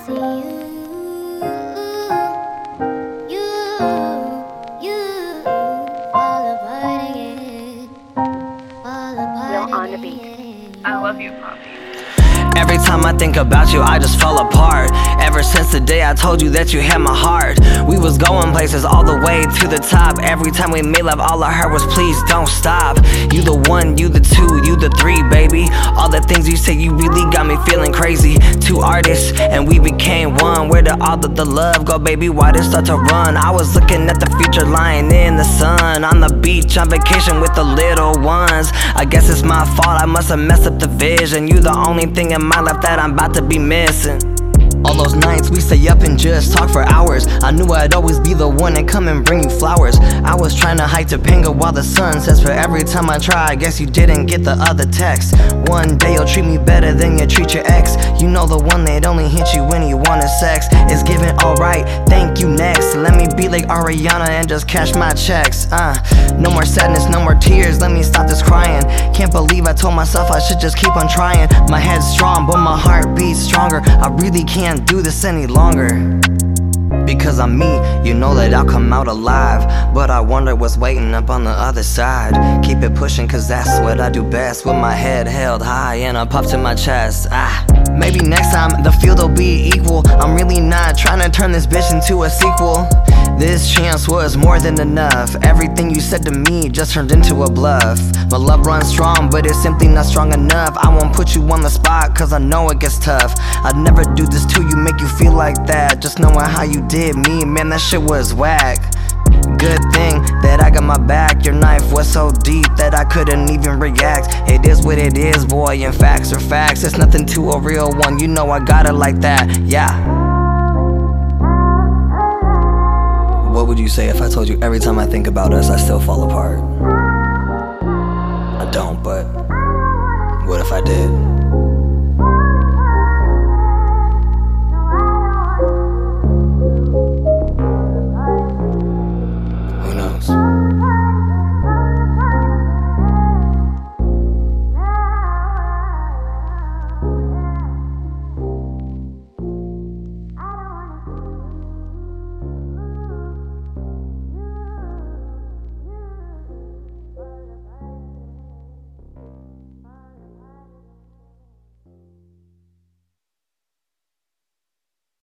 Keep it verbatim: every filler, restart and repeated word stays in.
see you, you, you fall apart again, fall apart again. I love you, Poppy. Every time I think about you, I just fall apart. Ever since the day I told you that you had my heart. We was going places all the way to the top. Every time we made love, all I heard was please don't stop. You the one, you the two, you the three, baby. All the things you say, you really got me feeling crazy. Two artists, and we became one. Where did all of the love go, baby? Why did it start to run? I was looking at the future lying in the sun. On the beach, on vacation with the little ones. I guess it's my fault, I must have messed up the vision. You the only thing in my life that I'm about to be missing. All those nights we stay up and just talk for hours. I knew I'd always be the one and come and bring you flowers. I was trying to hike Topanga while the sun sets, but every time I try, I guess you didn't get the other text. One day you'll treat me better than you treat your ex. You know the one that only hit you when you wanted sex. It's giving alright, thank you, next. Let me be like Ariana and just cash my checks. Uh, no more sadness, no more tears, let me stop this crying. Can't believe I told myself I should just keep on trying. My head's strong, but my heart beats stronger. I really can't do this any longer. Because I'm me, you know that I'll come out alive. But I wonder what's waiting up on the other side. Keep it pushing cause that's what I do best. With my head held high and a puff to my chest. Ah, maybe next time the field will be equal. I'm really not trying to turn this bitch into a sequel. This chance was more than enough. Everything you said to me just turned into a bluff. My love runs strong, but it's simply not strong enough. I won't put you on the spot, cause I know it gets tough. I'd never do this to you, make you feel like that. Just knowing how you did me, man, that shit was whack. Good thing that I got my back. Your knife was so deep that I couldn't even react. It is what it is, boy, and facts are facts. It's nothing to a real one, you know I got it like that, yeah. What would you say if I told you every time I think about us, I still fall apart? I don't, but what if I did?